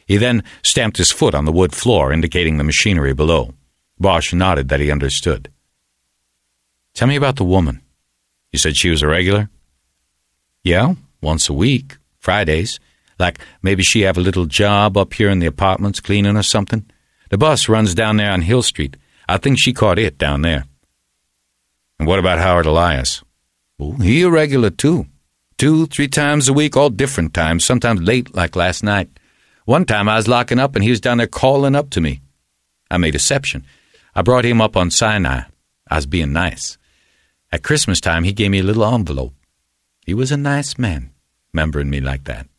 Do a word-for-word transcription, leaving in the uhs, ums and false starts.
He then stamped his foot on the wood floor, indicating the machinery below. Bosch nodded that he understood. Tell me about the woman. You said she was a regular? Yeah, once a week, Fridays. Like maybe she have a little job up here in the apartments cleaning or something. The bus runs down there on Hill Street. I think she caught it down there. And what about Howard Elias? Oh, he a regular too. Two, three times a week, all different times, sometimes late like last night. One time I was locking up and he was down there calling up to me. I made exception. I brought him up on Sinai. I was being nice. At Christmas time, he gave me a little envelope. He was a nice man, remembering me like that.